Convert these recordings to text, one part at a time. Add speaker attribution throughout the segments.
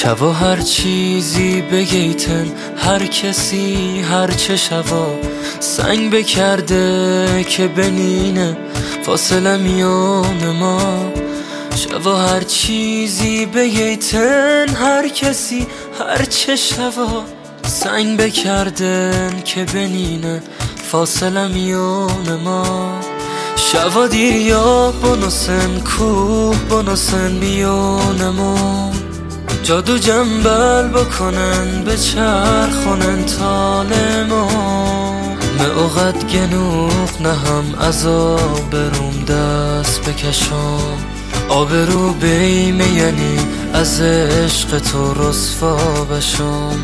Speaker 1: شوا هر چیزی بگیتن، هر کسی هر چه شوا سنگ بکرده که بنینه فاصله میان ما. شوا هر چیزی بگیتن، هر کسی هر چه شوا سنگ بکردن که بنینه فاصله میان ما. شوا دیریا بنوسن کوه بنوسن میان ما، جادو جنبل بکنن به چرخونن تال ما. اوقات گنوخ نهم عذاب بروم دست بکشم، آبرو بیمه یعنی از عشق تو رسوا بشم.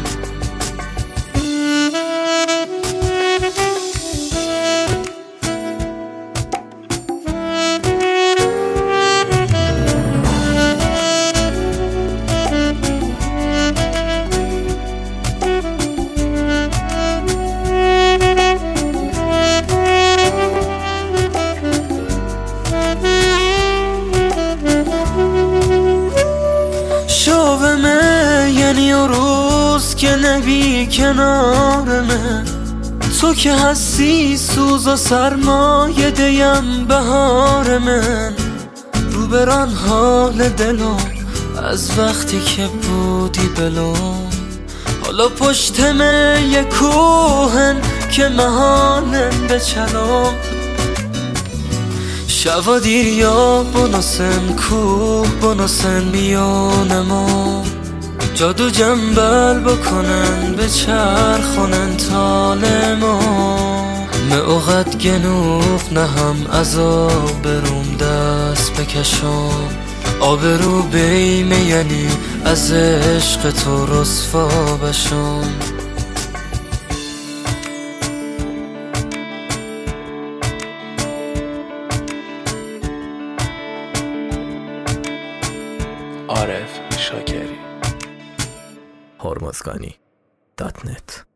Speaker 1: شاومه یعنی روز که نبی کنارمه، تو که هستی سوز و سرمایه دیم بهار من. رو بران حال دلم از وقتی که بودی بلوم، حالا پشتمه یه کوهن که محالن بچلم. شوا دیریا بنوسن کوه بنوسن میان ما، جادو جنبل بکنن به چرخونن تال ما. اوقات گنوخ نهم عذاب بروم دست بکشم، آبرو بیمه یعنی از عشق تو رسوا بشم.
Speaker 2: عارف شاکری
Speaker 3: hormozgani.net